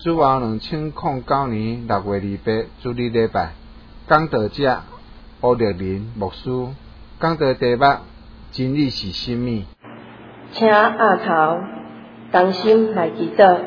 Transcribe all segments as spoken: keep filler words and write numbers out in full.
主后两千零九年六月二八主日礼拜，讲道者欧立林牧师讲道题目：真理是什么？ 请额头同心来祈祷。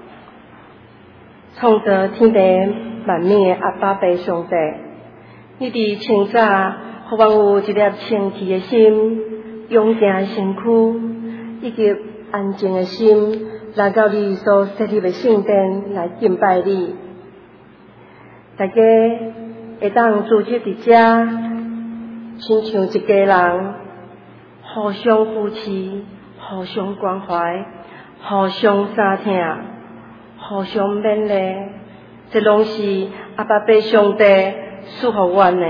创造天地万物的阿爸爸上帝，你伫清早，互阮有一粒清气的心，勇健的身躯，以及安静的心，来到你所设立的圣殿来敬拜你。大家会当组织伫遮，亲像一家人，互相扶持，互相关怀，互相相疼，互相勉励，这拢是阿爸爸上帝赐予阮的。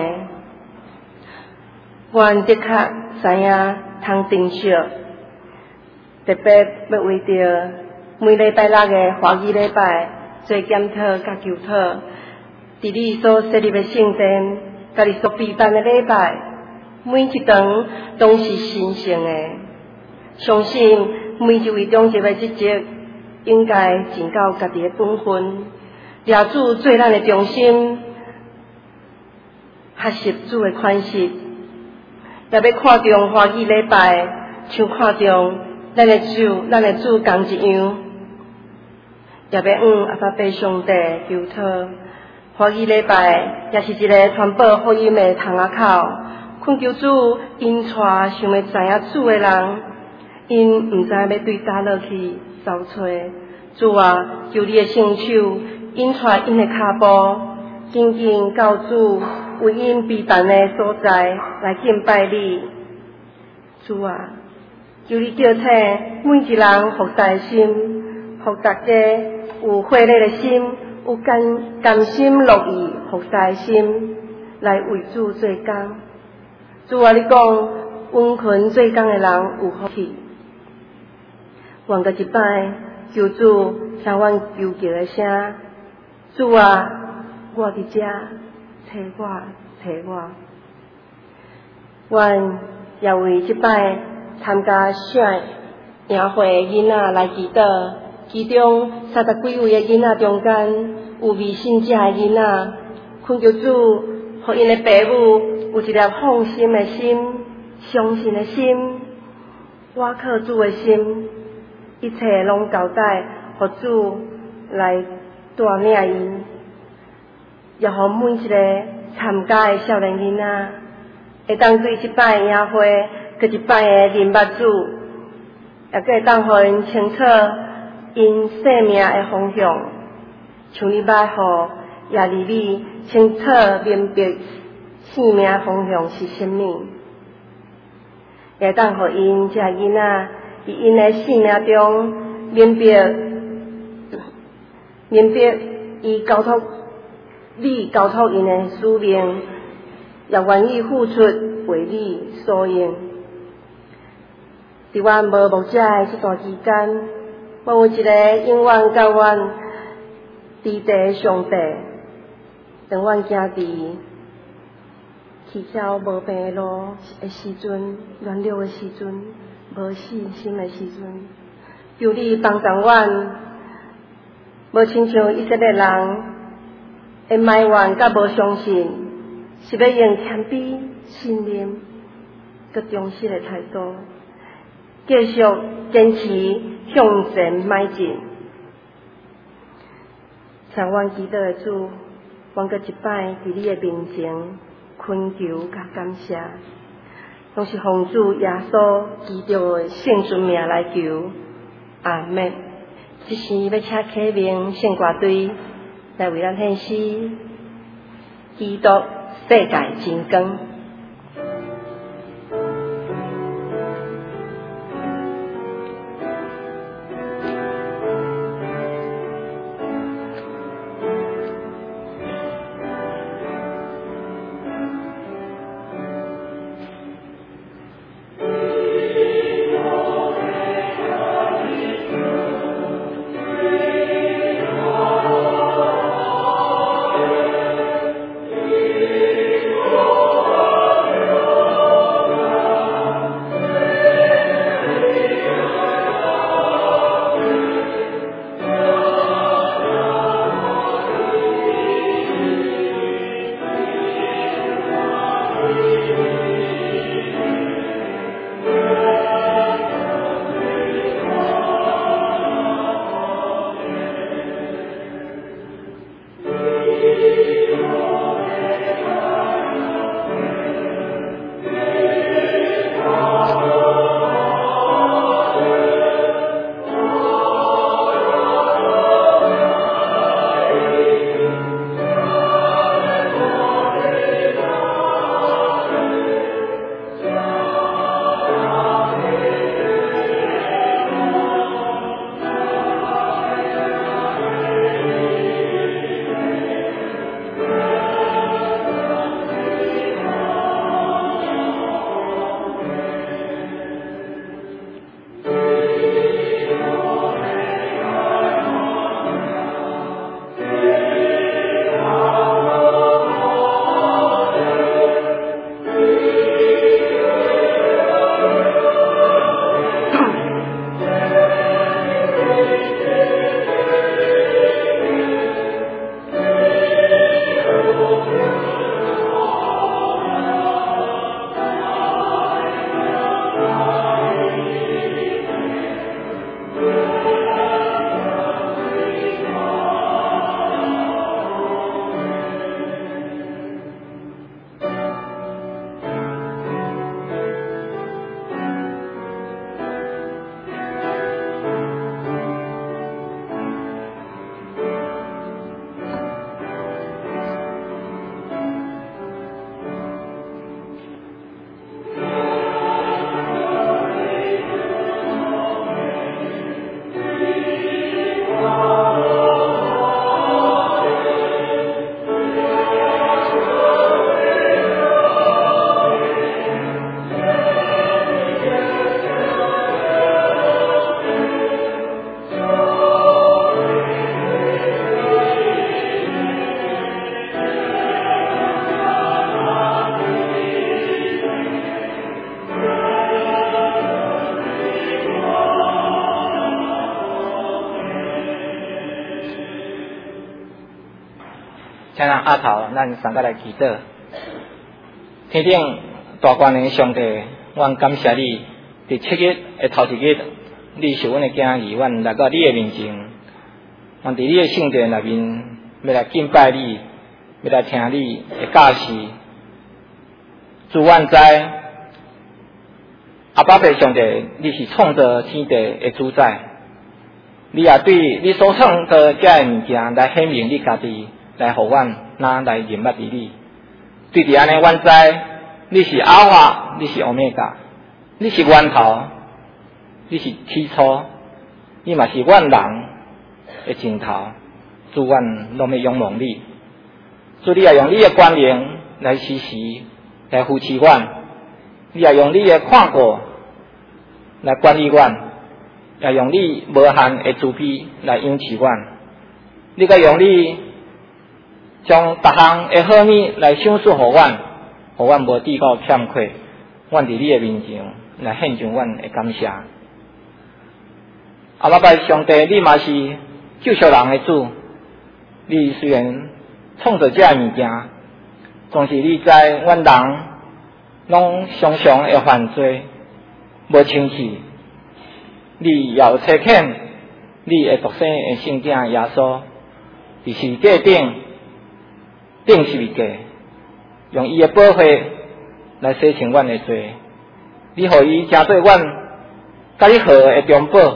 阮的确知影通珍惜，特别要为着每礼拜六的华语礼拜做检讨甲求讨，伫你所设立的圣殿，甲你所举办的礼拜，每一堂拢是神圣的。相信每一位中职的职责，应该尽到家己的本分，抓主做咱的中心，学习主的款式，也要看重华语礼拜，像看重咱的主，咱的主同一样，也要向阿爸爸上帝求讨。华语礼拜也是一个传播福音的窗仔口，恳求主引带想要知影主的人，因毋知要对倒落去找找。主啊，求你的圣手引带因的脚步，紧紧到主为因备办的所在来敬拜你。主啊，求你叫醒每一人服侍的心，互大家有火热的心，有甘甘心乐意服侍的心，来为主做工。主啊，你讲温群做工的人有福气。愿个一摆求主听阮求救的声，主啊，我伫遮，找我，找我。阮也为即摆参加圣营会的囡仔来祈祷，其中三十几位的囡仔中间有未信者的囡仔，恳求主，互因的父母有一粒放心的心、相信的心、倚靠主的心。一切拢交代，互主来带领因，也互每一个参加的少年囡仔，会当对即摆营会，佮一摆的认捌主，也佮会当互因清楚因生命的方向，像你捌互亚利米清楚明白生命方向是甚物，也会当互因这囡仔。伫因的生命中，明白明白伊交托你交托因的使命，也愿意付出为你所用。伫阮无牧者的这段期间，我有一个永远甲阮伫地上帝，当阮行伫去走无病的路的时阵，软弱的时阵。无信心的时阵，求你帮助阮，无亲像以色列人会埋怨甲无相信，是要用谦卑、信任、佮忠实的态度，继续坚持向前迈进。请阮祈祷的主，阮佮一摆伫你的面前恳求甲感谢。拢是奉主耶稣基督的圣尊名来求，阿们。这时要请启明圣歌队来为咱献诗，基督世界真光。 Oh 请咱压头，咱三个来祈祷。天顶大观的上帝，阮感谢你，伫七日的头一日，你是阮的囝儿，阮来到你的面前，阮伫你的圣殿内面，要来敬拜你，要来听你的教示。主阮知，阿爸爸上帝，你是创造天地的主宰，你也对你所创造遮的物件来显明你家己，来互阮哪来认捌伫你。对伫安尼，阮知你是阿法，你是欧米伽，你是源头，你是起初，你嘛是阮人的尽头。主阮拢要仰望你，主你也用你的权能来时时来扶持阮，你也用你的看顾来管理阮，也用你无限的慈悲来养持阮。你甲用你将逐项的好物来赏赐互阮，互阮无地够欠缺。阮伫你的面前来献上阮的感谢。阿爸爸上帝，你嘛是救赎人的主。你虽然创造遮物件，总是你知阮人拢常常会犯罪，无清气。你也有差遣你的独生的圣子耶稣，伫世界顶顶十字架，用伊的宝血来洗清阮的罪。你互伊成做阮甲你好的中保，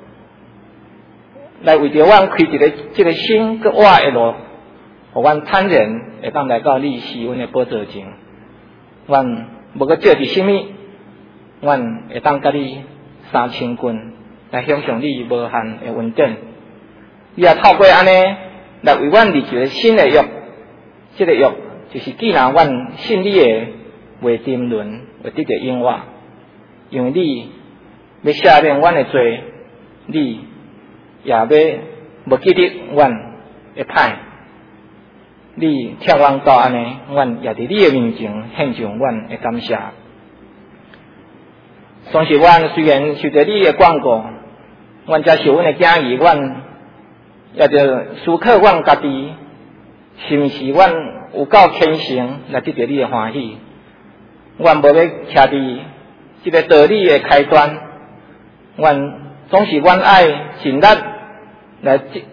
来为着阮开一个即个新搁活的路，互阮坦然会当来到你施恩的宝座前。阮无搁借伫什么，阮会当甲你三千军来享受你无限的恩典。你也透过安尼来为阮立一个新的约，即、这个约就是既然阮信你的话沉沦，会得到永活，因为你要赦免阮的罪，你也要无记得阮的歹，你听阮到安尼，阮也伫你的面前献上阮的感谢。当时阮虽然受着你的管顾，阮才是阮的囝儿，阮也着思考阮家己是毋是阮有够虔诚来得到你的欢喜。阮无要徛伫即个道理的开端，阮总是阮爱尽力来进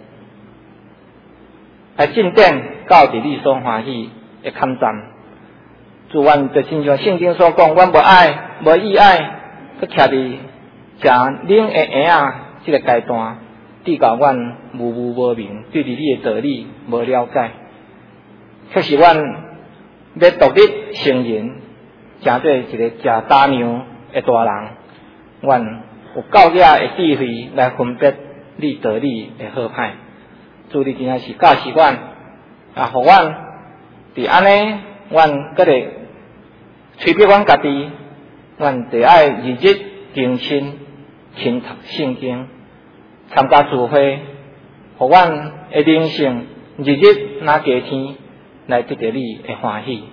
来进展到伫你所欢喜的坎站。主阮就亲像圣经所讲，阮无爱无意爱，佮徛伫诚冷的婴仔即个阶段，直到阮无无无明，对伫你的道理无了解，却是阮要独立成人，成做一个食大娘的大人。阮有够野的智慧来分别你道理的好歹。主你真正是教示阮，啊，互阮伫安尼，阮搁会催逼阮家己，阮得爱日日定亲勤读圣经，参加聚会，互阮的灵性日日拿加天来得到你的欢喜。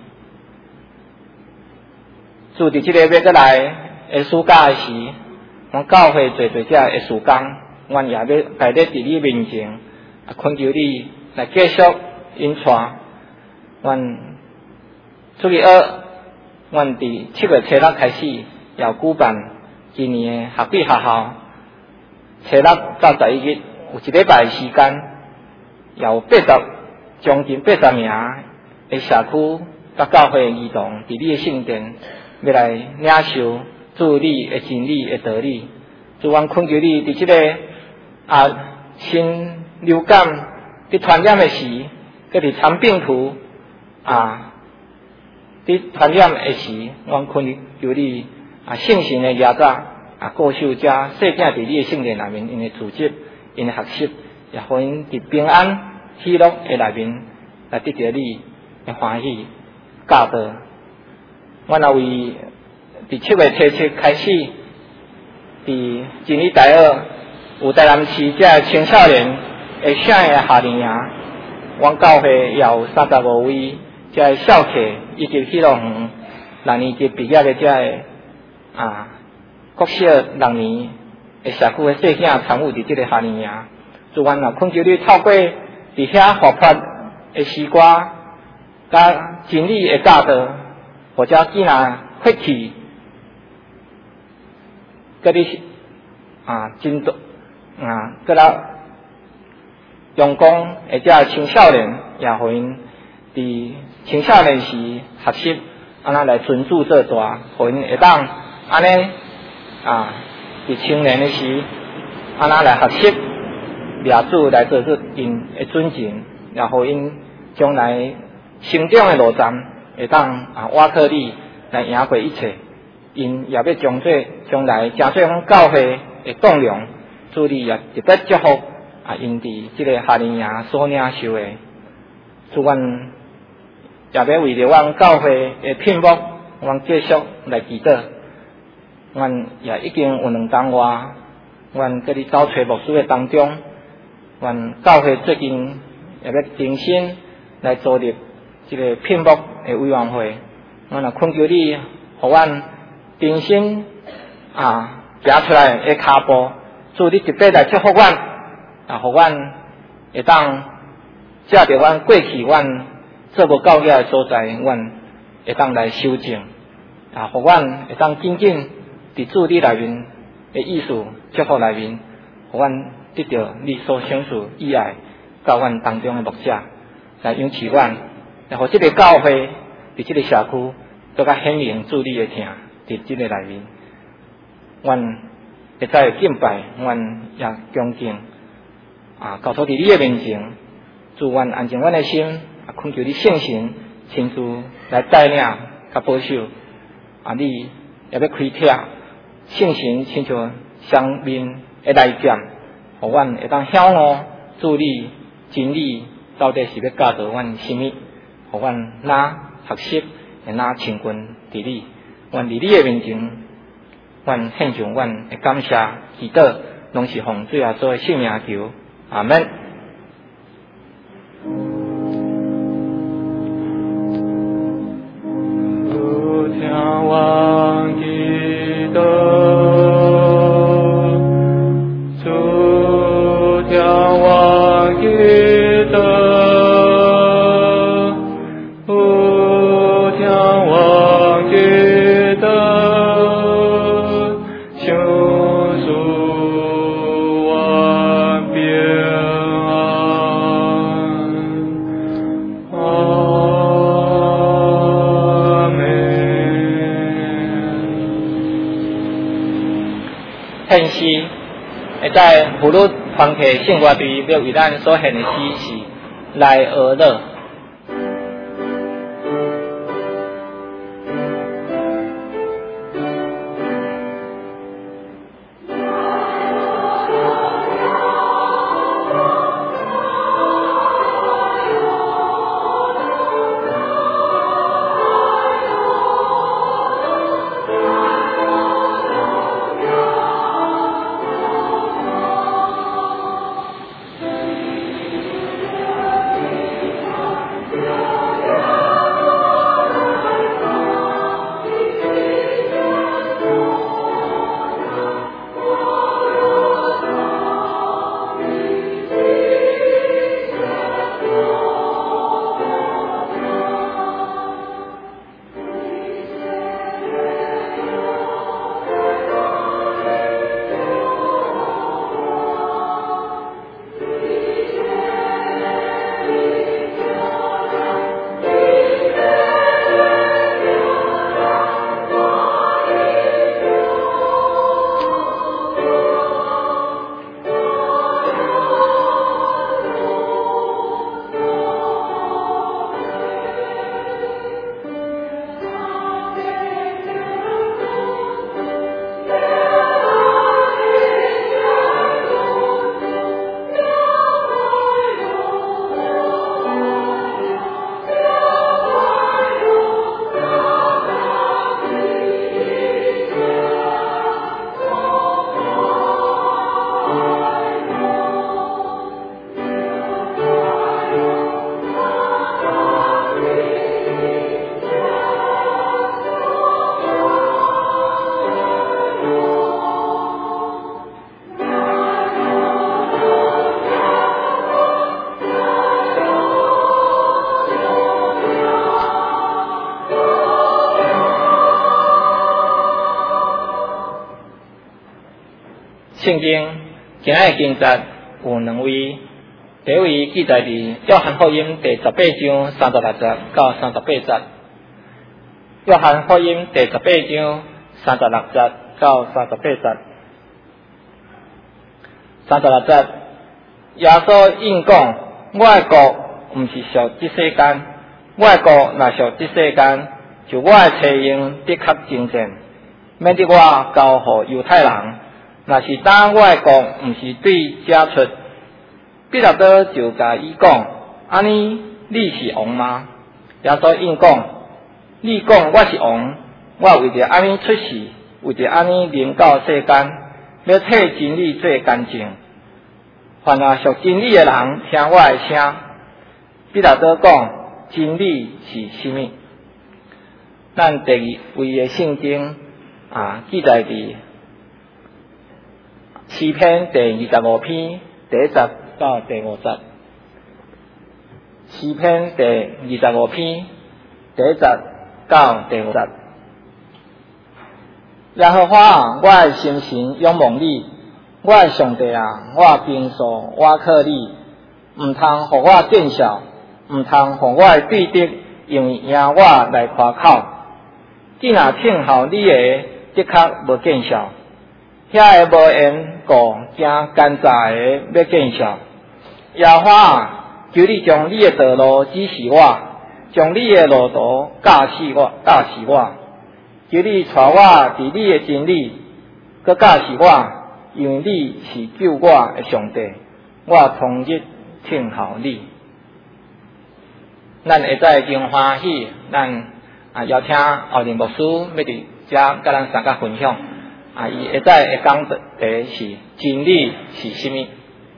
主伫即个要过来的暑假的时，阮教会做做遮的事工，阮也要摆咧伫你面前，啊，恳求你来继续引带。阮出去学，阮伫七月初六开始要举办今年的学弟学校，初六到十一日有一礼拜的时间，也有八十将近八十名的社区甲教会的儿童伫你的圣殿要来领受主你的真理的道理。主阮恳求你伫即、这个啊新流感伫传染的时，佮伫长病图啊伫传染的时，阮恳求你啊圣神的耶稣啊顾守遮细囝伫你的圣殿内面，因的自责，因的学习，也互因伫平安喜乐的内面来得到你的欢喜教导。阮也为伫七月初七开始，伫真理大学有台南市遮青少年的省的夏令营，阮教会也有三十五位遮的少客以及喜乐园六年级毕业的遮的啊国小六年的社区的细囝参与伫即个夏令营。主阮也恳求你透过伫遐活泼的诗歌，甲真理的教导，或者囝仔发起，佮你啊真多啊，佮咱用功，或者青少年也互因伫青少年时学习，安那来遵守做大，互因会当安尼啊，伫青年的时，安那来学习。掠主来做出因的准证，也互因将来成长的路站会当啊瓦克力来赢过一切。因也要将这将来真做阮教会的栋梁，主理也特别祝福啊因伫即个夏令营所领受的，主阮也要为着阮教会的聘牧，阮继续来祈祷。阮也已经有两当外，阮搁伫走找牧师的当中。阮教会最近也要重新来组立这个聘牧的委员会，阮也恳求你，互阮重新啊行出来的脚步，主你特别来祝福阮，啊，互阮会当借着阮过去阮做无够格的所在，阮会当来修正，啊，互阮会当紧紧伫主你内面的意思祝福内面，互阮。得到你所享受以爱教阮当中的牧者来养饲阮，然后这个教会伫这个社区都较显明主你的听伫这个内面，阮会再敬拜，阮也恭敬啊，交托伫你的面前，祝阮安静阮的心，啊，恳求你圣神亲自来带领甲保守，啊，你也要开拓圣神亲像双面的来剑。互阮会当晓悟主理真理到底是要教导阮什么，互阮哪学习，会哪亲近伫你，阮伫你的面前，阮献上阮的感谢祈祷，拢是奉主耶稣的圣名求，阿门。献诗会在葫芦团契圣乐队要为咱所献的诗是来而乐。 圣经今仔日经节有两位，第一位记载伫约翰福音第十八章三十六节到三十八节。约翰福音第十八章三十六节到三十八节。三十六节，耶稣应讲：我的国毋是属即世间，我的国若属即世间，就我的车用的确真正，免得我交予犹太人。若是当我的国毋是对遮出，彼拉多就甲伊讲：安尼你是王吗？耶稣应讲：你讲我是王，我为着安尼出世，为着安尼临到世间，要替真理做干净。凡若属真理的人，听我的声。彼拉多讲：真理是甚物？咱第二位的圣经啊，记载伫诗篇第二十五篇第一节到第五节。诗篇第二十五篇第一节到第五节。耶和华啊，我的心神仰望你，我的上帝啊，我平素倚靠你，毋通互我见笑，毋通互我的对敌用赢我来夸口。既若听候你的，的确无见笑；遐个无缘故惊奸诈的要见笑。耶和华啊，求你将你的道路指示我，将你的路途教示我，教示我。求你带我伫你的真理，佮教示我，因为你是救我的上帝，我同日听候你。咱下载真欢喜，咱啊邀请后任牧师要伫遮甲咱三甲分享。啊，伊下载会讲题是真理是甚物？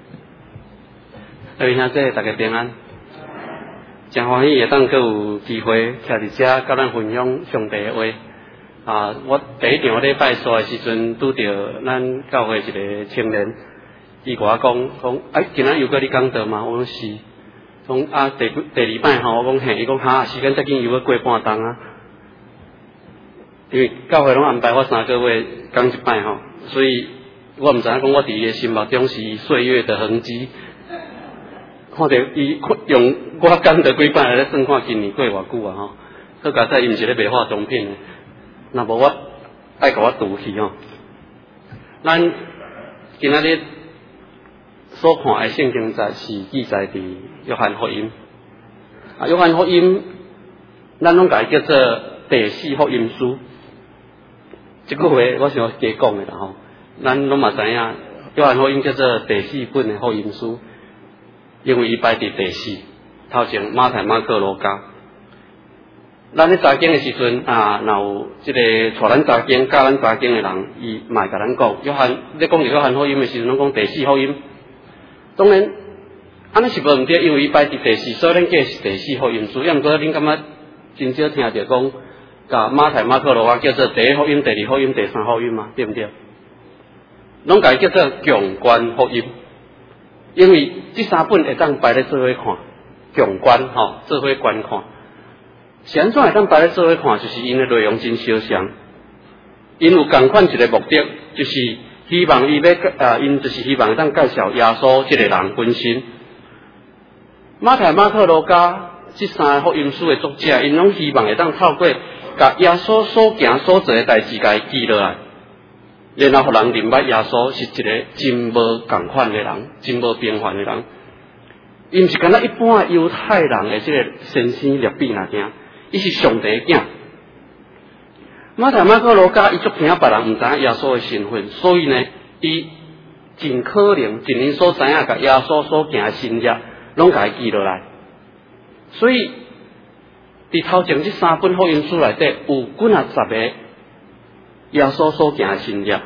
各位兄弟，大家平安。真欢喜会当阁有机会徛伫遮甲咱分享上帝的话。啊，我第一场礼拜刷的时阵，拄着咱教会一个青年，伊甲我讲讲，哎，今仔又搁你讲道吗？我讲是。讲啊，第第二摆吼，我讲嘿，伊讲哈，时间再紧又要过半冬啊。因为教会拢安排我三个月讲一摆吼，所以我毋知影讲我伫伊的心目中是岁月的痕迹。看着伊用我讲的几摆来算看今年过偌久啊吼，佮加在伊毋是咧卖化妆品的。若无我爱甲我赌气吼，咱今仔日所看的圣经节是记载伫约翰福音。啊，约翰福音，咱拢甲伊叫做第四福音书。即句话我想加讲的啦吼，咱拢嘛知影，约翰福音叫做第四本的福音书，因为伊排伫第四，头前马太、马可、路加。咱咧查经的时阵啊，若有即个带咱查经、教咱查经的人，伊嘛会甲咱讲，约翰咧讲着约翰福音的时阵，拢讲第四福音。当然，安尼是无毋对，因为伊排伫第四，所以咱叫是第四福音书。要毋过恁感觉真少听着讲，甲马太、马可、路加叫做第一福音、第二福音、第三福音嘛，对毋对？拢甲伊叫做强观福音，因为即三本会当排咧做伙看，强观吼，做伙观看。是安怎会当排咧做伙看？就是因的内容真相像，因有共款一个目的，就是希望伊要啊，因就是希望当介绍耶稣这个人本身。马太、马可、路加这三个福音书的作者，因拢希望会当透过甲耶稣所行所做的代志，甲伊记落来，然后互人明白耶稣是一个真无共款的人，真无平凡的人。伊毋是敢若一般犹太人的这个先生列比那件。伊是上帝的囝。马太、马可、路加伊足惊别人毋知影耶稣的身份，所以呢，伊尽可能尽因所知影，甲耶稣所行的新约，拢甲伊记落来。所以，伫头前这三本福音书内底，有几啊十个耶稣所行的新约，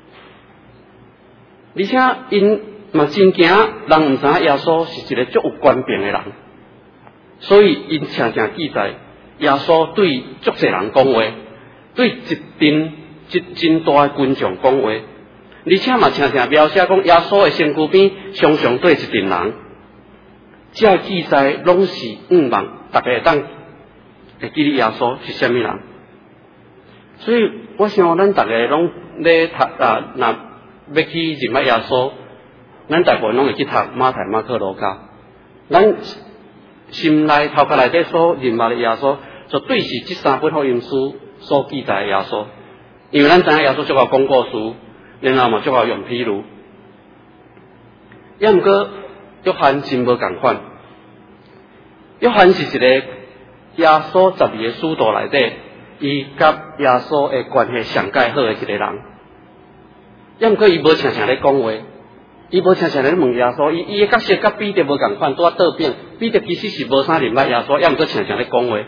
而且因嘛真惊人毋知影耶稣是一个足有权柄的人，所以因常常记载。耶稣对足侪人讲话，对一阵一真大的群众讲话，而且嘛常常描写讲耶稣的身躯边常常对一群人，这记载拢是毋望大家会当会记得耶稣是啥物人。所以我想咱大家拢咧读啊，若要去认捌耶稣，咱大部分拢会去读马太、马可、路加。咱心内头壳内底所认捌的耶稣，绝对是这三本福音书所记载的耶稣。因为咱知影耶稣足够讲故事，然后嘛足够用譬如。也毋过，约翰真无共款。约翰是一个耶稣十二个使徒内底，伊甲耶稣的关系上介好的一个人。也毋过，伊无常常咧讲话，伊无常常咧问耶稣，伊伊的角色甲彼得无共款，拄啊倒变。彼得其实是无啥认捌耶稣，也毋过常常咧讲话。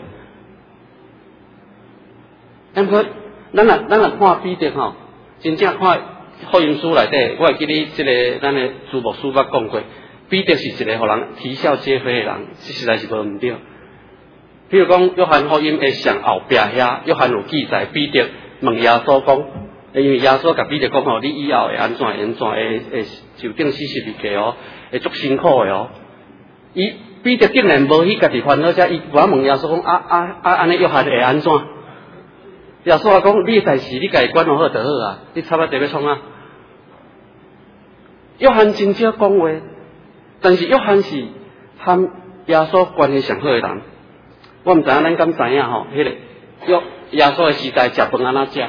也毋过，咱若咱若看彼得吼，真正看福音书内底，我会记你即、这个咱的主牧师捌讲过，彼得是一个互人啼笑皆非的人，这实在是无毋对。比如讲，约翰福音的上后壁遐，约翰有记载彼得问耶稣讲，因为耶稣甲彼得讲吼，你以后会安怎会安怎会会受定死十字架哦，会足辛苦的哦。伊彼得竟然无去家己烦恼遮，伊我问耶稣讲，啊啊啊，安尼约翰会安怎？耶稣讲，你代志你家己管好好就好啊，你插啊地要创啊。约翰真少讲话，但是约翰是和耶稣关系上好的人。我毋知影咱敢知影吼，迄、那个约耶稣的时代食饭安怎食？啊，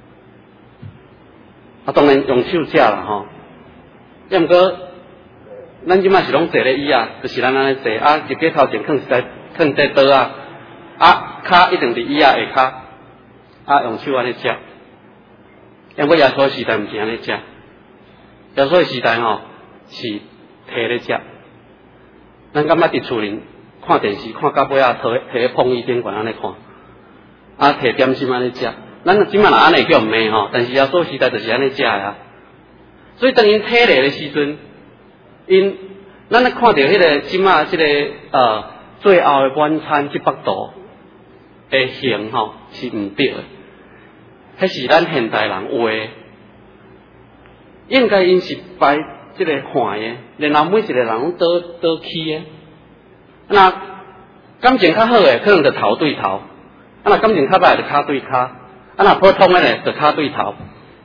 当然用手食啦吼。也毋过，咱即摆是拢坐咧椅啊，就是咱安尼坐啊，日脚头前囥在囥在桌啊，啊，骹一定伫椅啊下骹，啊，用手安尼食。因为耶稣的时代毋是安尼食，耶稣的时代吼是摕咧食。咱感觉伫厝里看电视看到尾啊，摕摕咧碰椅顶悬安尼看，啊，摕点心安尼食。咱即摆若安尼叫毋骂吼，但是耶稣时代就是安尼食啊。所以当因体例的时阵，因咱咧看到迄个即摆即个呃最后的晚餐即幅图的形吼是毋对的，迄是咱现代人画的，应该因是摆即个画的，然后每一个人拢倒倒起的。那感情较好的可能就头对头，啊那感情较歹就骹对骹，啊那普通的咧就骹对头。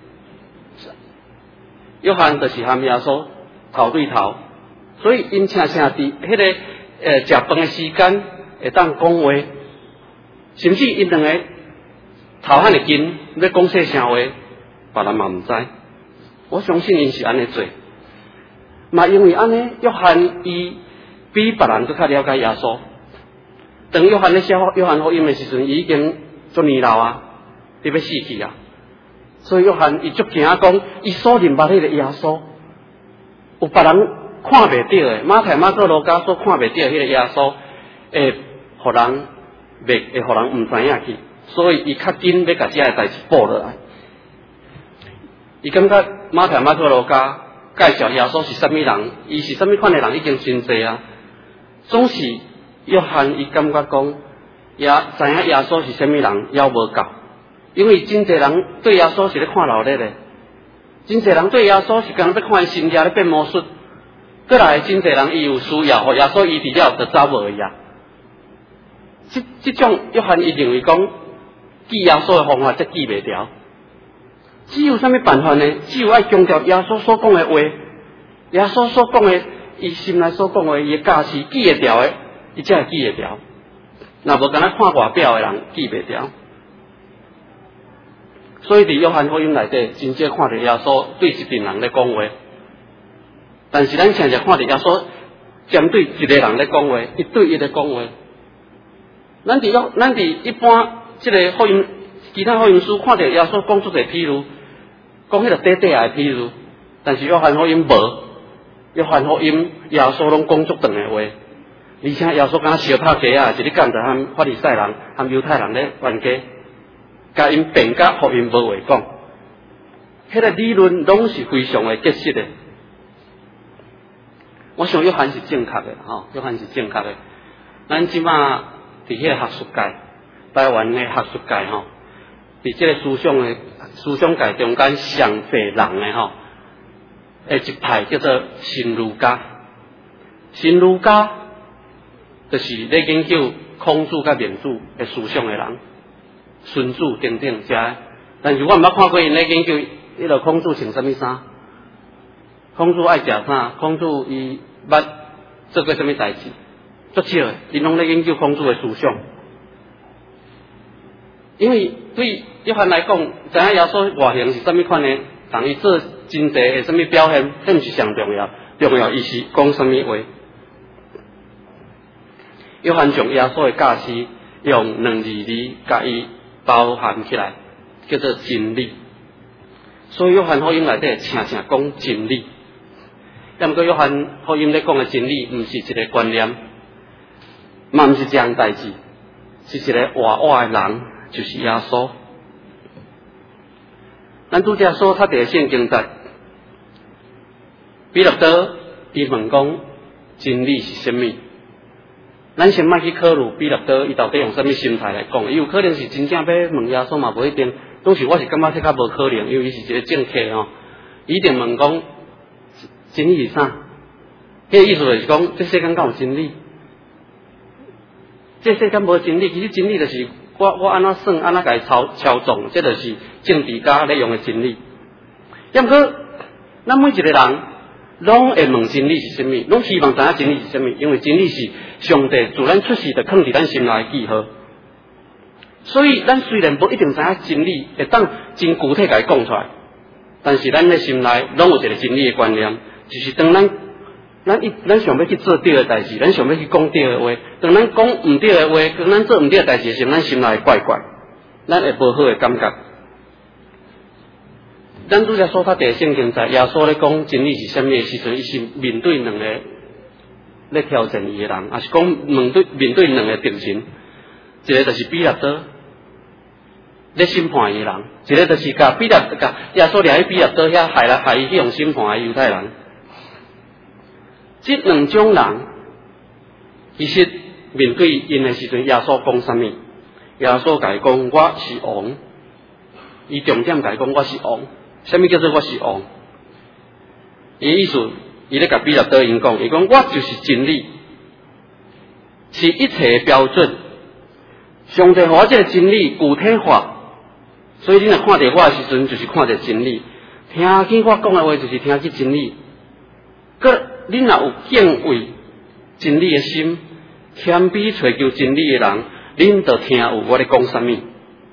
约翰就是和耶稣头对头，所以因常常伫迄个呃食饭的时间会当讲话，甚至因两个头汉的近要讲些啥话，别人嘛毋知。我相信因是安尼做，嘛因为安尼，约翰伊比别人更较了解耶稣。当约翰咧写约翰福音的时阵，伊已经足年老啊，伫要死去啊。所以约翰伊足惊讲，伊所认捌迄个耶稣，有别人看袂到的，马太、马可、路加所看袂到迄个耶稣，会互人袂会互人毋知影去。所以伊较紧要甲遮个代志报落来。伊感觉马太、马可、路加介绍耶稣是啥物人，伊是啥物款的人已经真济啊。总是约翰伊感觉讲，也知影耶稣是啥物人，还无够。因为真侪人对耶稣是咧看热闹咧，真侪人对耶稣是讲要看伊身价咧变魔术，过来真侪人伊有需要，互耶稣医治了就走无去啊。即即种约翰伊认为讲记耶稣的方法则记袂牢，只有啥物办法呢？只有爱强调耶稣所讲的话，耶稣所讲的伊心内所讲的伊的价值记会牢的，伊才会记会牢。若无敢若看外表的人记袂牢。所以伫约翰福音内底，真正看到耶稣对一群人咧讲话，但是咱常常看到耶稣针对一个人咧讲话，一对一咧讲话。咱伫约咱伫一般即个福音其他福音书看到耶稣讲出个譬如，讲迄个短短的譬如，但是约翰福音无，约翰福音耶稣拢讲足长的话，而且耶稣敢若相拍鸡啊，一日干就和法利赛人、和犹太人咧冤家。甲因辩甲福音无话讲，迄个理论拢是非常的结实的。我想约翰是正确的，吼，约翰是正确的。咱即马伫迄个学术界，台湾的学术界，吼，伫即个思想的思想界中间上侪人的吼，诶一派叫做新儒家。新儒家就是咧研究孔子甲孟子的思想的人。孙子等等遮，但是我毋捌看过因咧研究迄个孔子穿啥物衫， 孔子爱食啥，孔子伊捌做过什么代志，足少诶，因拢咧研究孔子诶思想。因为对约翰来讲，知影耶稣外形是什么款诶，同伊做真侪诶什么表现，迄毋是上重要，重要伊是讲什么话。约翰将耶稣诶教示用两字字甲伊包含起来，叫做真理。所以约翰福音内底常常讲真理。但毋过约翰福音咧讲诶真理，毋是一个观念，嘛毋是一样代志，是一个活活诶人。就是耶稣，咱拄则所读的圣经节，彼得多伊问讲真理是甚物？咱先莫去考虑彼得多伊到底用什么心态来讲，伊有可能是真正要问耶稣嘛，无一定。当时我是感觉这较无可能，因为伊是一个政客吼，伊一定问讲真理是啥？迄、那个意思就是讲，这世间敢有真理？这世间无真理，其实真理就是。我我安怎算，安怎甲伊操操纵，这就是政治家咧用的真理。要毋过，咱每一个人拢会问真理是甚物，拢希望知影真理是甚物，因为真理是上帝自咱出世就藏伫咱心内的记号。所以，咱虽然无一定知影真理会当真具体甲伊讲出来，但是咱咧心内拢有一个真理的观念，就是当咱。咱一咱想要去做对的代志，咱想要去讲对的话，当咱讲唔对的话，当咱做唔对的代志时，咱心内会怪怪，咱会无好的感觉。咱拄则所读的圣经在耶稣咧讲真理是啥物的时阵，伊是面对两个咧挑战伊的人，也是讲面对面对两个敌人，一个就是彼得多咧审判伊的人，一个就是甲彼得甲耶稣掠去彼得多遐害来害伊去用审判的犹太人。这两种人，其实面对因的时阵，耶稣讲啥物？耶稣甲伊讲我是王，伊重点甲伊讲我是王。啥物叫做我是王？伊意思，伊咧甲彼得多因讲，伊讲我就是真理，是一切的标准。上帝互我这个真理具体化，所以你若看到我的时阵，就是看到真理；听见我讲的话，就是听见真理。个恁若有敬畏真理的心，谦卑追求真理的人，恁就听有我咧讲啥物。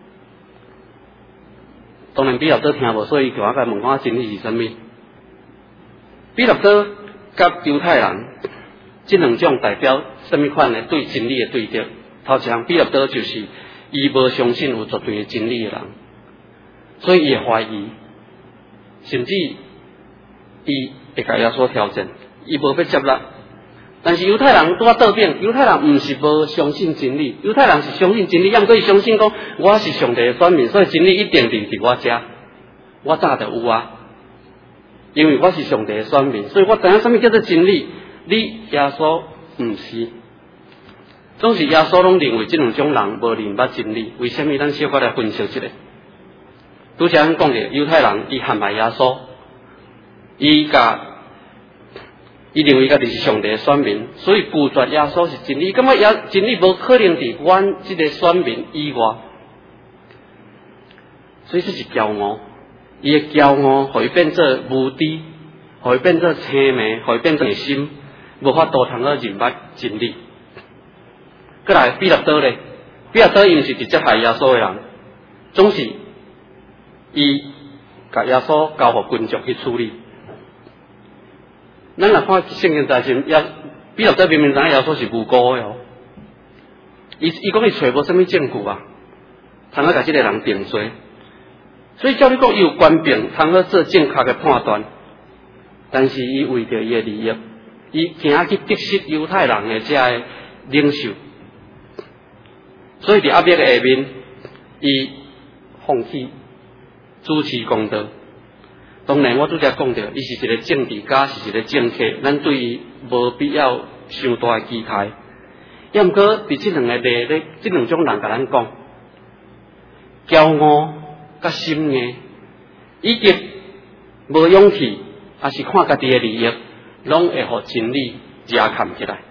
当然彼得多听无，所以叫我甲问看真理是啥物。彼得多甲犹太人这两种代表什么款的对真理的对调。头一项彼得多就是伊无相信有绝对的真理的人，所以伊会怀疑，甚至伊会甲耶稣挑战。伊无要接纳，但是犹太人拄啊倒变，犹太人毋是无相信真理，犹太人是相信真理，也毋过伊相信讲我是上帝的选民，所以真理一定伫伫我遮，我早就有啊，因为我是上帝的选民，所以我知影什么叫做真理。你耶稣毋是，总是耶稣拢认为这两种人无明白真理。为什么？咱小可来分析一下。拄则咱讲着犹太人伊陷害耶稣，伊甲。伊认为家己是上帝的选民，所以拒绝耶稣是真理。感觉耶真理无可能伫阮这个选民以外，所以这是骄傲。伊的骄傲，互伊变做无知，互伊变做青迷，互伊变做心，无法度通去认捌真理。过来彼得多咧，彼得多伊毋是直接害耶稣的人，总是伊甲耶稣交互军属去处理。咱若看圣经在时，也彼得多明明知影耶稣是无辜的哦。伊伊讲伊找无啥物证据啊，通好甲即个人定罪。所以照你讲，伊有权柄，通好做正确的判断。但是伊为着伊的利益，伊行去得失犹太人的遮个领袖，所以伫压迫的下面，伊放弃主持公道。当然，我拄则讲着，伊是一个政治家，是一个政客，咱对伊无必要伤大的期待。也毋过，伫即两个例咧，即两种人甲咱讲，骄傲甲心硬，以及无勇气，也是看家己的利益，拢会互真理遮砍起来。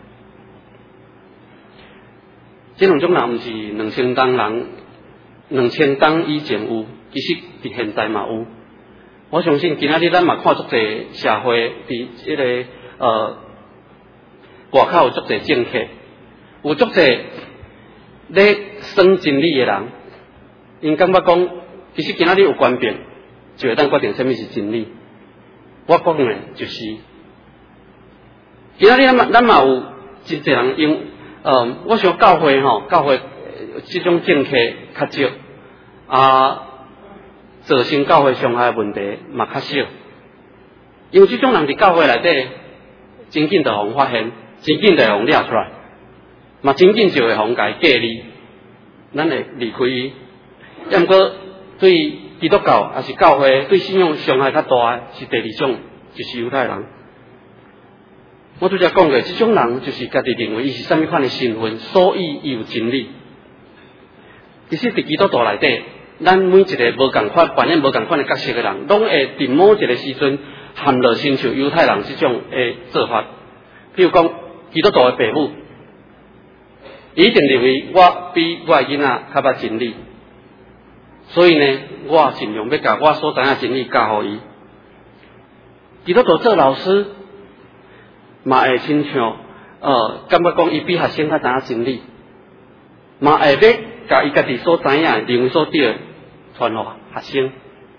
即两种人毋是两千当人，两千当以前有，其实伫现在嘛有。 我相信今仔日咱嘛看足侪社会伫迄个呃外口有足侪政客，有足侪咧耍真理的人，因感觉讲，其实今仔日有权柄，就会当决定什么是真理。我讲的就是，今仔日咱嘛咱嘛有真侪人用呃，我想教会吼，教会即种政客较少啊。造成教会伤害的问题嘛较少，因为这种人伫教会内底，真紧就互发现，真紧就互掠出来，嘛真紧就会互家隔离，咱会离开伊。要毋过对基督教还是教会对信仰伤害较大的是第二种，就是犹太人。我拄则讲过，这种人就是家己认为伊是什么款的身份，所以伊有真理。其实伫基督徒内底。咱每一个无共款扮演无共款的角色的人，拢会伫某一个时阵含落亲像犹太人这种的做法。譬如讲，基督徒的父母，伊一定认为我比我的囡仔较捌真理，所以呢，我尽量要甲我所知影真理教予伊。基督徒做老师，嘛会亲像呃，感觉讲伊比学生较知影真理，嘛会要甲伊家己所知影、认为所对传互学生。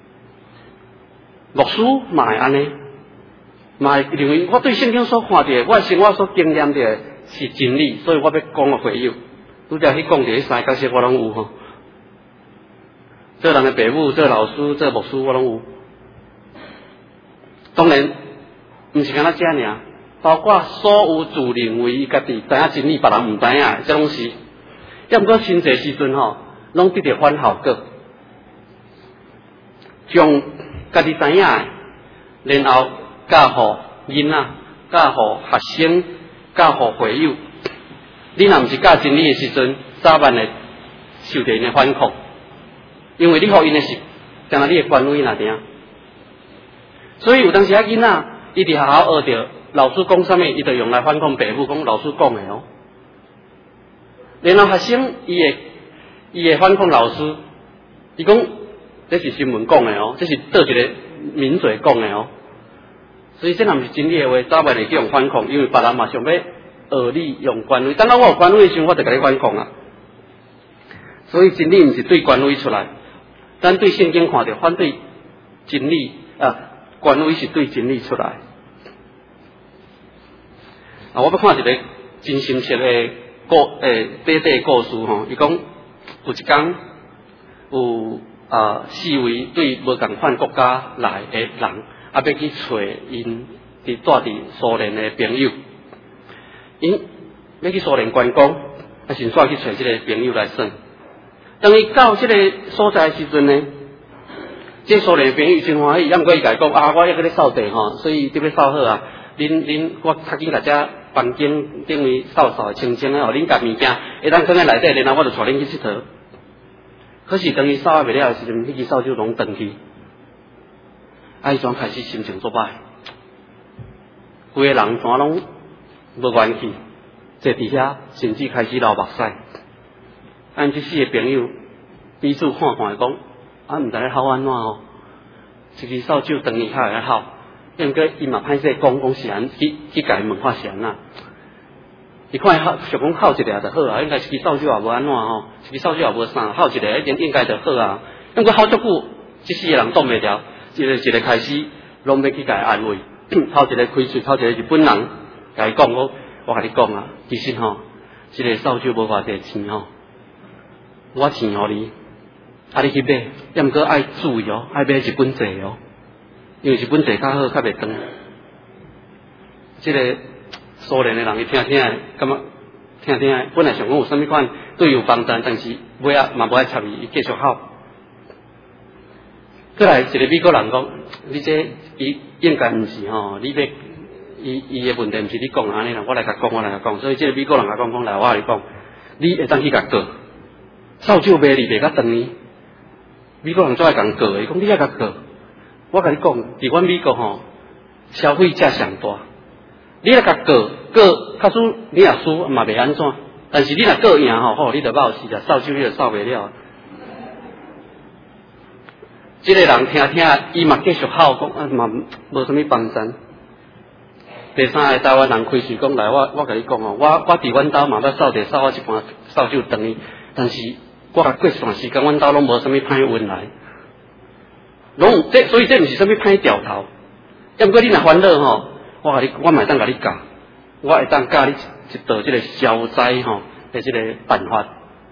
牧师嘛会安尼，嘛会认为我对圣经所看到的，我的生活所经验的是真理，所以我要讲个会友。拄则迄讲着迄三个角色我拢有吼，做人的父母、做老师、做牧师我拢有。当然，毋是干那遮尔，包括所有自认为伊家己知影真理，别人毋知影的，这拢是。要毋过真侪时阵吼，拢得着反效果，将家己知影的，然后教互囡仔、教互学生、教互会友。你若毋是教真理的时阵，早晚会受到因的反抗，因为你互因的是，将来你的权威那点。所以有当时啊，囡仔伊伫学校学着老师讲啥物，伊就用来反抗父母，讲老师讲的哦。然后学生伊会伊会反抗老师，伊讲这是新闻讲的哦，这是倒一个名嘴讲的哦。所以这若毋是真理的话，早晚会去用反抗，因为别人嘛想要学你用权威，等到我有权威的时候，我就甲你反抗啊。所以真理毋是对权威出来，咱对圣经看到反对真理啊，权威是对真理出来。啊，我要看一个真心切的。故诶，短短故事吼，伊讲有一天有啊四位对无共款国家来的人，啊要去找因伫住伫苏联的朋友，因要去苏联观光，啊先煞去找即个朋友来耍。当伊到即个所在的时阵呢，即苏联的朋友真欢喜，啊毋过伊甲伊讲啊，我要去咧扫地吼，所以特别扫好啊，恁恁我较紧甲遮。房间顶位扫扫清清的哦，恁甲物件会当放在内底，然后我就带恁去佚佗。可是当伊扫啊袂了的时阵，迄支扫帚拢断去，啊，伊阵开始心情作歹，规个人全拢无元气，坐伫遐甚至开始流目屎。按这四个朋友彼此看看讲，啊，毋知咧好安怎哦，一支扫帚断去较会咧好。因过伊嘛歹势讲讲是安，去去甲伊问法是安那。伊看伊好想讲好一个就好啊，应该一支扫帚也无安怎吼，一支扫帚也无啥，好一个一定应该就好啊。因过好足久，即四个人挡袂牢，一个一个开始拢要去甲伊安慰，头一个开嘴，头一个日本人甲伊讲我，我甲你讲啊，其实吼，即、这个扫帚无偌济钱吼，我钱互你，啊你去买，要毋过爱注意哦，爱买日本债哦。因为日本债较好，较袂长。即、这个苏联的人伊听听的，感觉听听的，本来想讲有啥物款对伊有帮助，但是尾仔嘛无爱插伊，伊继续哭。再来一个美国人讲，你这伊应该毋是吼，你要伊伊的问题毋是你讲安尼啦，我来甲讲，我来甲讲。所以即个美国人甲讲讲来，我甲你讲，你会当去甲告，扫帚卖你卖甲长呢？美国人怎会甲告的？伊讲你爱甲告。我甲你讲，伫阮美国吼，消费者上大。你若甲告告，假使你若输嘛袂安怎，但是你若告赢吼，吼你着饱死啊，扫帚你着扫袂了。 即、這個人聽聽，伊嘛繼續哭講，啊嘛無啥物幫襯。第三個台灣人開始講來，我我甲你講哦，我我佇阮兜嘛要掃地掃我一盤掃帚長伊，但是我過一段時間，阮兜攏無啥物歹運來，攏這所以這毋是啥物歹掉頭。要毋過你若煩惱吼，我甲你，我嘛會當甲你教，我會當教你一道即個消災吼的即個辦法。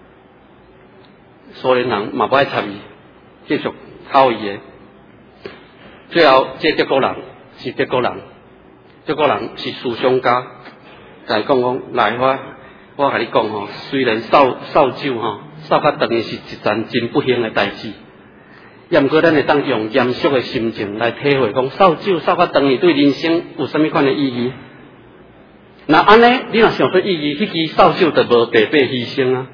蘇聯人嘛不愛插伊，繼續考伊個。最後，這德國人是德國人，德國人是思想家，就係講講來我我甲你講吼，雖然掃掃帚吼掃較長是一件真不幸的代誌，也毋過咱會當用嚴肅的心情來體會講掃帚掃較長對人生有啥物款的意義。那安尼，你若想出意義，迄支掃帚就無白白犧牲啊。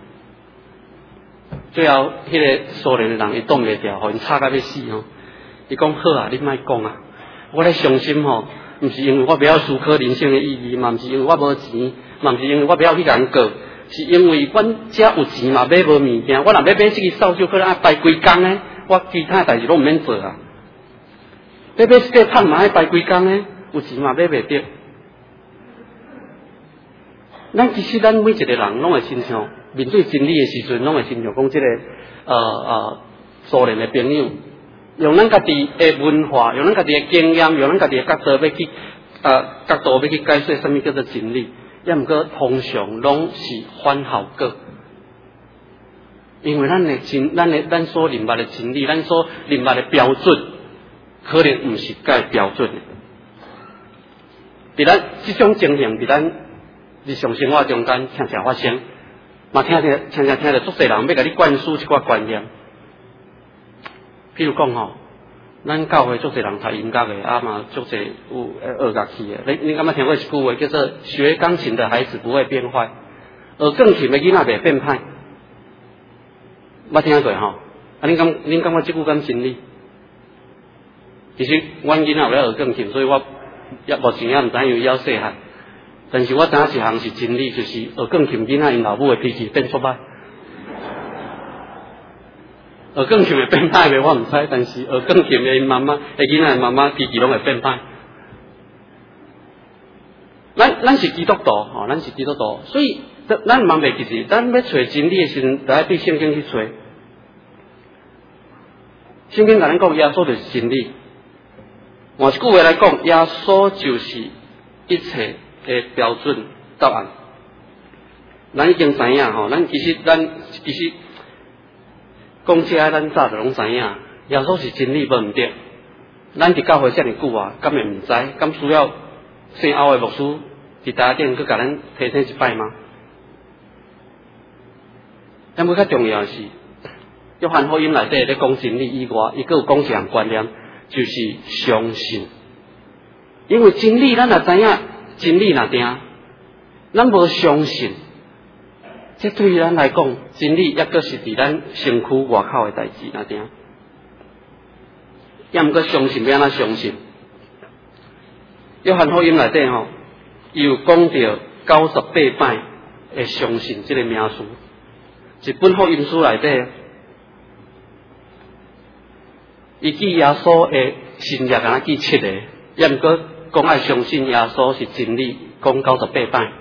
最後，迄、那個蘇聯的人伊擋袂牢，互因吵甲要死吼。伊講好啊，你莫講啊，我咧傷心吼，毋是因為我不曉思考人生的意義，嘛毋是因為我無錢，嘛毋是因為我不曉去甲人過，是因為阮遮有錢嘛買無物件，我若要買即支掃帚，可能愛排規工呢，我其他代志攏毋免做啊。要買一塊桶嘛愛排規工呢，有錢嘛買袂着。咱其實咱每一個人攏會親像面對真理的時陣，攏會親像講即個呃呃蘇聯的朋友，用咱家己的文化，用咱家己的經驗，用咱家己的角度要去呃角度要去解釋什麼叫做真理，也毋過通常攏是反效果，因為咱的真，咱的咱所認捌的真理，咱所認捌的標準，可能毋是該標準的。佇咱即種情形，佇咱日常生活中間常常發生，嘛聽聽常常聽到足濟人要甲你灌輸一寡觀念。譬如講吼，咱教會足濟人讀音樂的，啊嘛足濟有學樂器的。你你敢捌聽過一句話叫做“學鋼琴的孩子不會變壞，學鋼琴的囡仔袂變歹”。捌聽過吼？啊，恁感恁感覺即句敢真理？其實阮囡仔有咧學鋼琴，所以我也目前也毋知影伊還細漢。但是我知影一項是真理，就是學鋼琴囡仔因老母的脾氣變出歹。學鋼琴會變歹袂，我毋知，但是學鋼琴的因媽媽、的囡仔的媽媽脾氣攏會變歹。咱咱是基督徒吼，咱是基督徒，所以咱毋通袂記住，咱要找真理的時陣，就愛對聖經去找。聖經甲咱講，耶穌就是真理。換一句話來講，耶穌就是一切的標準答案。咱已經知影吼，咱其實咱其實講這個，咱早就攏知影，耶穌是真理，無毋對。咱佇教會遮爾久啊，敢會毋知？敢需要聖後的牧師佇台頂去甲咱提醒一擺嗎？咱要較重要的是，約翰福音內底咧講真理以外，伊閣有講一項觀念，就是相信。因為真理，咱若知影。真理若定，咱無相信，這對於咱來講，真理抑閣是佇咱身軀外口的代志若定，也毋過相信要安怎相信？約翰福音內底吼，又講到九十八擺會相信這個名詞，一本福音書內底，伊記耶穌的新約敢若記七個，也毋過。講愛相信耶穌是真理，講九十八擺。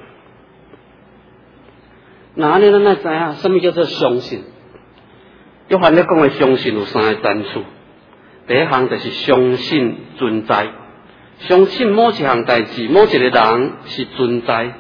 那安尼咱來知影，什麼叫做相信？約翰咧講的相信有三個單詞。第一項就是相信存在，相信某一項代志、某一個人是存在。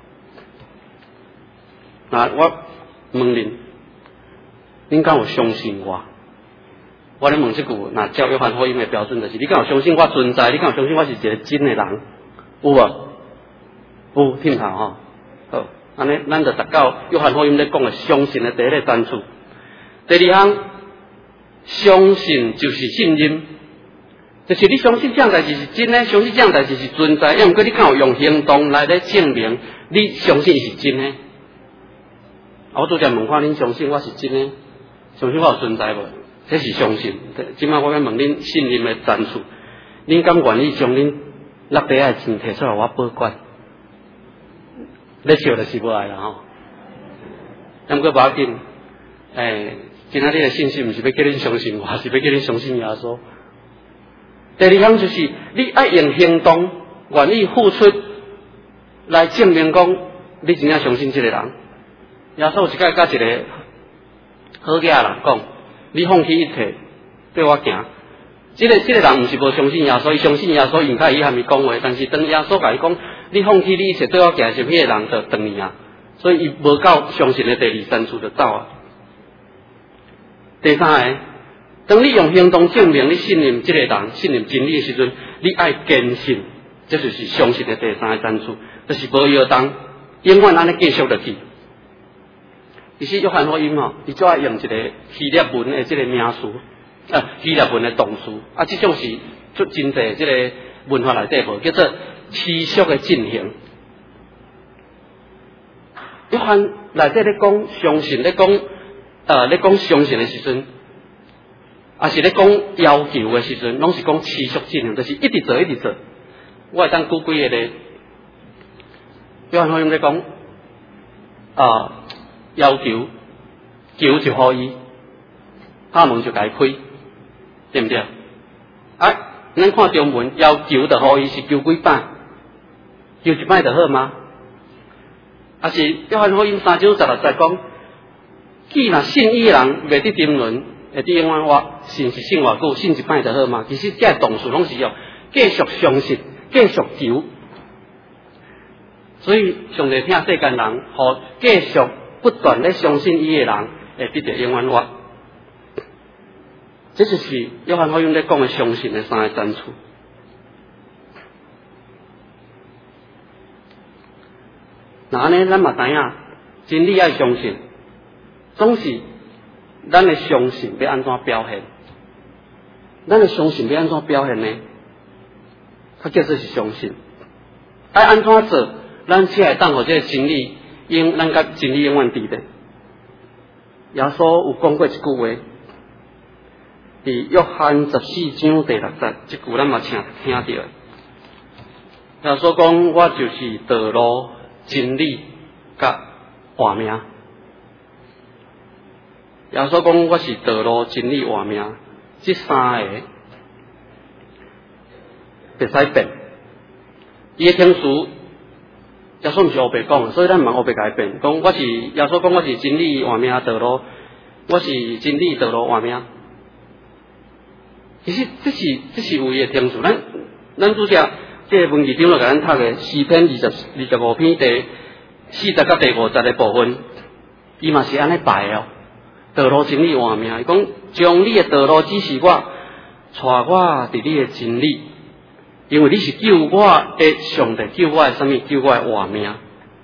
那我問恁，恁敢有相信我？我咧問這句，那照約翰福音的標準，就是你敢有相信我存在？你敢有相信我是一個真的人？有無？有，聽頭吼。好，安尼咱就達到約翰福音咧講的相信的第一個單詞。第二項，相信就是信任，就是你相信這樣代志是真的，相信這樣代志是存在，要毋過你敢有用行動來咧證明你相信是真的？我拄則問看恁相信我是真的，相信我有存在無？這是相信。即擺我要問恁信任的單詞，恁敢願意將恁落地的錢摕出來我保管？你笑就是無愛啦吼。毋過無要緊，誒， 今仔日的信息，毋是要叫恁相信我，是要叫恁相信耶稣。第二项就是你爱用行动，愿意付出来证明讲你真正相信这个人。耶稣有一摆甲一个好囝人讲：你放弃一切，对我行。这个这个人毋是无相信耶稣，伊相信耶稣，因较伊含伊讲话，但是当耶稣甲伊讲，你放弃你一切对我行，是迄个人就断去啊。所以伊无到相信的第二三处就走啊。第三个，当你用行动证明你信任这个人、信任真理的时阵，你爱坚信，这就是相信的第三个三处，就是无摇动，永远安尼继续落去。其实约翰福音吼，伊就爱用一个希腊文的这个名词，啊，希腊文的动词，啊，这种是出真侪这个文化内底无，叫做持续的进行。约翰内底咧讲相信，咧讲呃咧讲相信的时阵，啊是咧讲要求的时阵，拢是讲持续进行，就是一直做一直做。我会当举几个咧，约翰福音咧讲啊。要求求就可以，敲门就解开，对不对？啊，咱看中文要求就可以是求几摆？求一摆就好吗？啊是约翰福音三章十六节讲，既若信伊的人袂得沉沦，会得永远活，信是信偌久，信一摆就好吗？其实这动词拢是要继续相信，继续求。所以上帝听世间人，互继续不断咧相信伊的人，会得到永远活。这就是约翰福音咧讲的相信的三个赞处。那安尼，咱嘛知影，真理爱相信，总是咱的相信要安怎表现？咱的相信要安怎表现呢？它叫做是相信。爱安怎做，咱才会当互这个真理。因咱甲真理永远伫咧。耶稣有讲过一句话，伫约翰十四章第六节，这句咱嘛听听到。耶稣讲：“我就是道路、真理、甲活命。”耶稣讲：“我是道路、真理、活命。”这三个会使变。伊的听词。耶稣毋是黑白讲，所以咱毋通黑白改变。讲我是耶稣讲我是真理活命道路，我是真理道路活命。其实这是这是有伊的天数。咱咱拄则这个文字中就甲咱读的诗篇二十二十五篇第四十到第五十的部分，伊嘛是安尼排哦。道路真理活命，伊讲将你的道路指示我，带我伫你的真理。因为你是救我的上帝，救我的什么？救我的活命。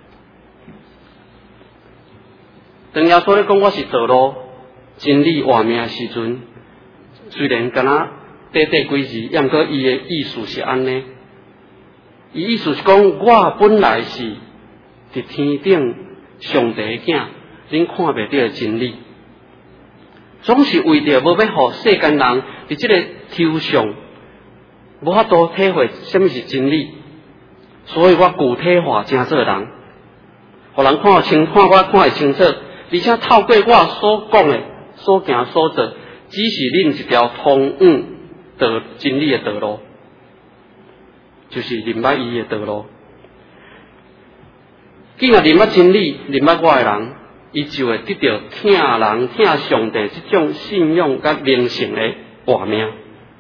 当耶稣咧讲我是道路、真理、活命的时阵，虽然敢若短短几字，也毋过伊的意思是安尼。伊意思是讲，我本来是伫天顶上帝的囝，恁看袂到的真理，总是为着无要互世间人伫即个抽象。无法度体会什么是真理，所以我具体化成做人，互人看清，看我看会清楚，而且透过我所讲的、所行所做，只是恁一条通往道真理的道路，就是明白伊的道路。既然明白真理、明白我的人，伊就会得到听人、听上帝这种信仰甲灵性的活命。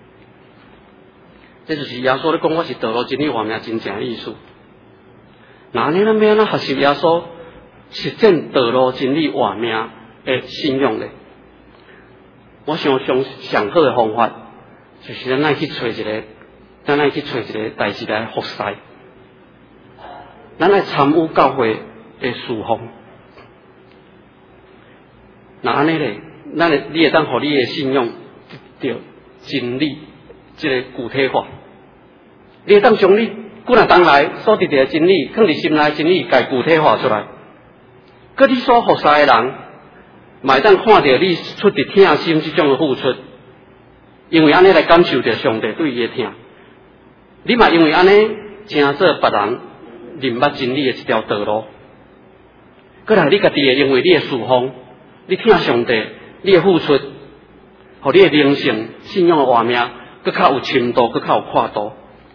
这就是耶稣咧讲，我是道路真理活命真正的意思。那安尼咱要安怎学习耶稣实践道路真理活命的信仰咧？我想上上好的方法，就是咱爱去找一个，咱爱去找一个代志来服侍，咱爱参与教会的事奉。那安尼咧，咱会你会当互你的信仰得到真理这个具体化。你会当将你古若当来所得到的真理，放伫心内真理，家具体化出来。佮你所服侍的人，嘛会当看到你出伫听心这种的付出，因为安尼来感受着上帝对伊的听。你嘛因为安尼，成做别人明白真理的一条道路。佮来你家己会因为你的侍奉，你听上帝， 你的付出，互你的灵性、信仰的活命，搁较有深度，搁较有跨度。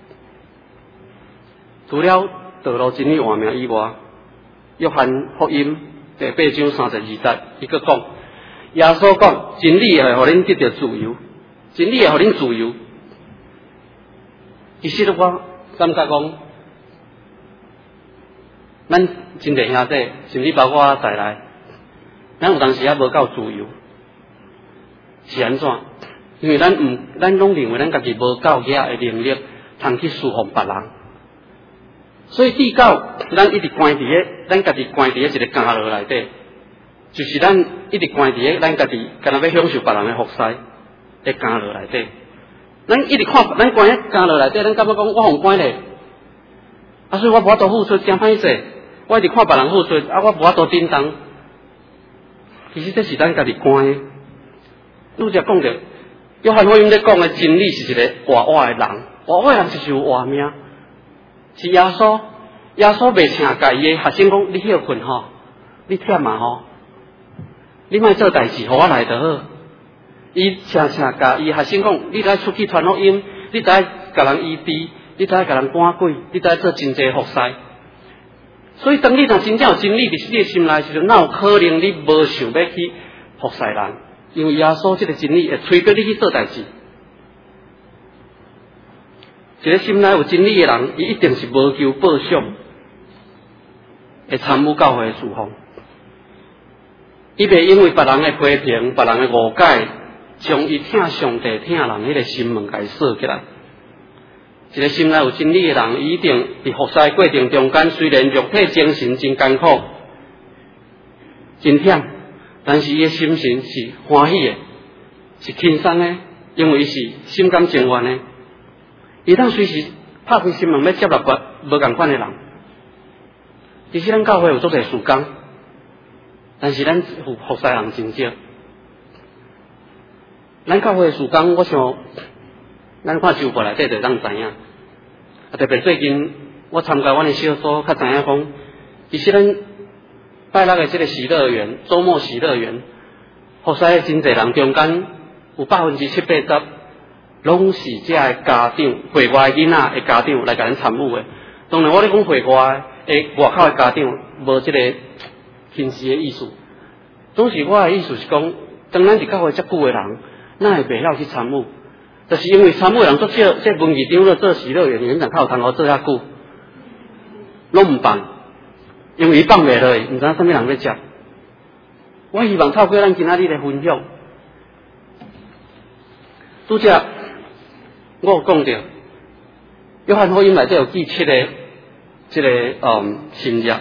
除了道路真理活命以外，约翰福音第八章三十二节，伊搁讲，耶稣讲，真理会互恁得到自由，真理会互恁自由。其实我感觉讲，咱真侪兄弟，甚至包括我在内，咱有当时也无够自由，是安怎？因为咱毋，咱拢认为咱家己无够遐的能力，通去侍奉别人，所以至到咱一直关伫咧，咱家己关伫咧一个家落内底，就是咱一直关伫咧，咱家己干那要享受别人的福祉的家落内底。咱一直看，咱关喺家落内底，咱感觉讲我互关咧，啊，所以我无法度付出，真歹势。我一直看别人付出，啊，我无法度振动。其实这是咱家己关的。拄则讲着，约翰福音咧讲的真理是一个活活的人，活活的人就是有活命，是耶稣。耶稣袂请家伊的学生讲，你休困吼，你忝嘛吼，你莫做代志，互我来就好。伊常常甲伊学生讲，你来出去传福音，你来甲人医治，你来甲人赶鬼，你来做真济服侍。所以，当你若真正有真理伫你的心内时阵，哪有可能你无想要去服侍人？因为耶稣这个真理会催逼你去做代志。一个心内有真理的人，伊一定是无求报赏，会参与教会的事奉。伊袂因为别人的批评、别人的误解，将伊听上帝、听人迄个心门甲伊锁起来。一个心内有真理的人，伊一定伫服侍过程中间，虽然肉体精神真艰苦、真忝，但是伊的心神是欢喜的，是轻松的，因为伊是心甘情愿的。伊当随时拍开心门要接纳别无共款的人。其实咱教会有足侪事工，但是咱服服侍人真少。咱教会的事工，我想咱看周报内底就当知影。特别最近我参加阮的小组，较知影讲，其实咱拜六的这个喜乐园、周末喜乐园，服侍的真侪人中间有百分之七八十，拢是这的家长、会外的囡仔的家长来甲咱参与的。当然，我咧讲会外的外口的家长，无这个轻视的意思。总是我的意思是讲，当咱伫教会遮久的人，哪会袂晓去参与？就是因为参与的人足少，这文艺场咧做喜乐园，园长较有通好做遐久，拢毋放，因为伊放袂落去，毋知影啥物人要接。我希望透过咱今仔日的分享，拄则我有讲着，约翰福音内底有记七个，即、这个嗯神迹。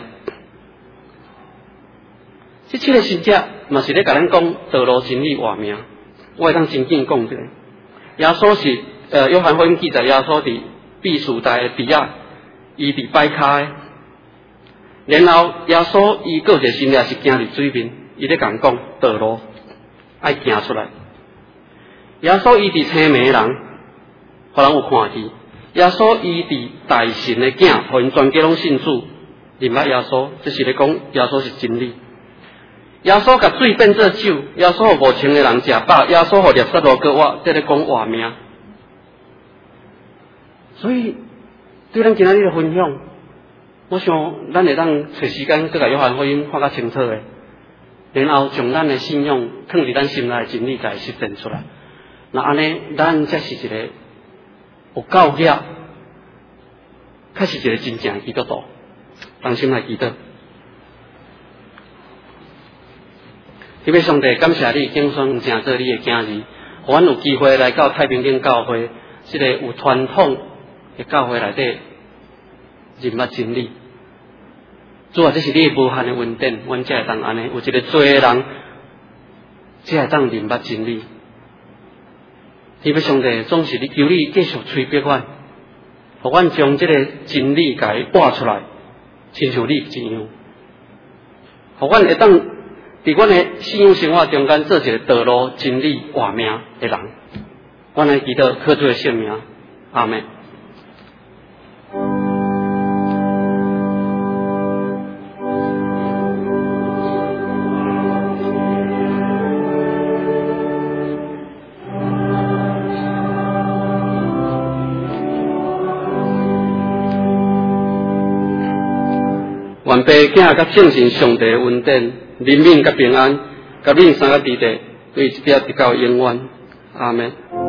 这七个神迹嘛是咧甲咱讲道路真理活命。我会当真紧讲一个，耶稣是呃约翰福音记载耶稣伫避暑台的底下，伊伫摆骹的，然后耶稣伊个一个神迹是行伫水面，伊咧共讲道路爱行出来。耶稣伊伫青梅的人，互人有看见。耶稣伊伫大神的囝，互因全家拢信主，认捌耶稣，这是咧讲耶稣是真理。耶稣甲水变做酒，耶稣互五千个人食饱，耶稣互列撒罗个活，这咧讲活命。所以对咱今仔日的分享，我想咱会当找时间搁甲约翰福音看较清楚的，然后将咱的信仰放伫咱心内的真理，甲伊实践出来。那安尼，咱才是一个有教业，才是一个真正的基督徒。当心来祈祷。特别上帝，感谢你拣选正做你的囝儿，互阮有机会来到太平间教会，这个有传统的教会内底认捌真理。主啊，这是你无限的恩典，阮才会当安尼，有一个做的人，才会当认捌真理。特别上帝，总是你求你继续催逼阮，互阮将这个真理甲伊画出来，亲像你一样，互阮会当伫阮的信仰生活中间做一个道路真理活命的人。阮来祈祷，靠主的圣名，阿们。 愿爸囝甲正信上帝的恩典、怜悯甲平安，甲恁三个弟弟，为这边直到永远。阿门。